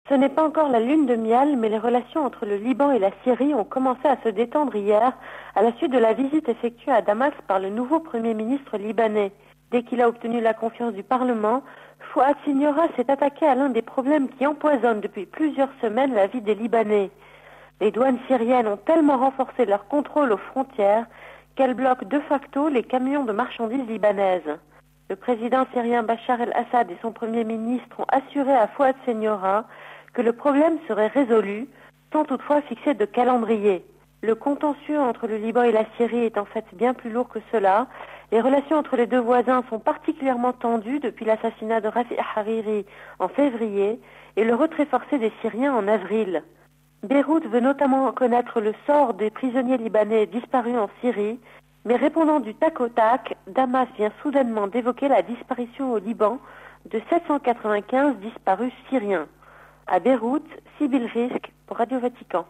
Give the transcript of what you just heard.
Ce n'est pas encore la lune de miel, mais les relations entre le Liban et la Syrie ont commencé à se détendre hier à la suite de la visite effectuée à Damas par le nouveau Premier ministre libanais. Dès qu'il a obtenu la confiance du Parlement, Fouad Siniora s'est attaqué à l'un des problèmes qui empoisonnent depuis plusieurs semaines la vie des Libanais. Les douanes syriennes ont tellement renforcé leur contrôle aux frontières qu'elles bloquent de facto les camions de marchandises libanaises. Le président syrien Bachar el-Assad et son Premier ministre ont assuré à Fouad Siniora que le problème serait résolu, sans toutefois fixer de calendrier. Le contentieux entre le Liban et la Syrie est en fait bien plus lourd que cela. Les relations entre les deux voisins sont particulièrement tendues depuis l'assassinat de Rafi Hariri en février et le retrait forcé des Syriens en avril. Beyrouth veut notamment connaître le sort des prisonniers libanais disparus en Syrie, mais répondant du tac au tac, Damas vient soudainement d'évoquer la disparition au Liban de 795 disparus syriens. À Beyrouth, Sybille Rizk pour Radio Vatican.